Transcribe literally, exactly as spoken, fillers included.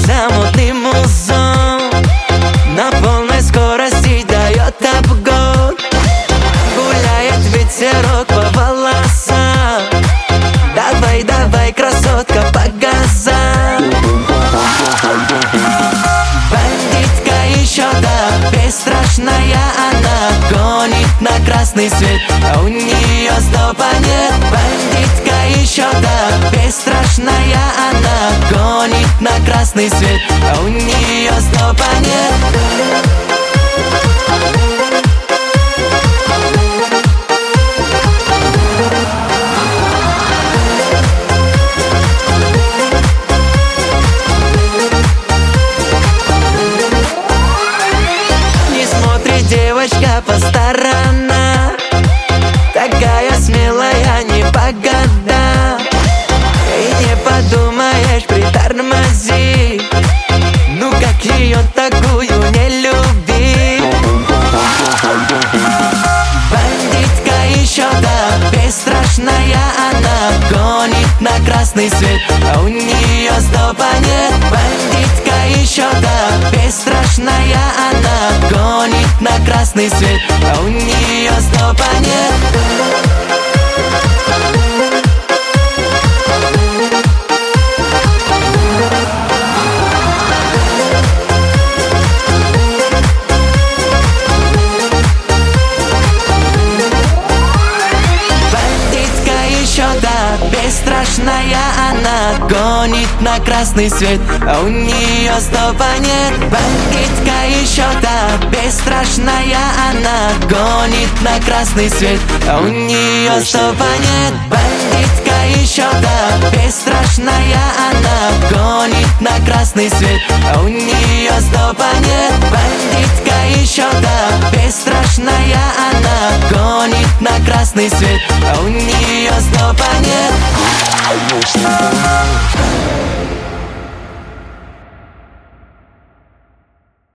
за мутным узом, на полной скорости дает обгон. Гуляет ветерок по волосам. Давай, давай, красотка, по газам. Бандитка еще та, бесстрашная она, гонит на красный свет, а у нее стопа нет. Бандитка еще та, бесстрашная она, гонит на красный свет, а у нее стопа нет. Девочка по сторонам, такая смелая, не по годам. И не подумаешь, притормози, ну как ее такую не любить. Бандитка еще та, бесстрашная она, гонит на красный свет, а у нее стопа нет. Бандитка еще та, бесстрашная она, гонит на красный свет, а у нее стопа нет. Бесстрашная она, гонит на красный свет, а у нее стопа нет. Бандитка еще та, бесстрашная она, гонит на красный свет, а у нее стопа нет. Бандитка еще та, бесстрашная она, гонит на красный свет, а у нее стопа нет. Бандитка еще та, бесстрашная она, гонит на красный свет, а у нее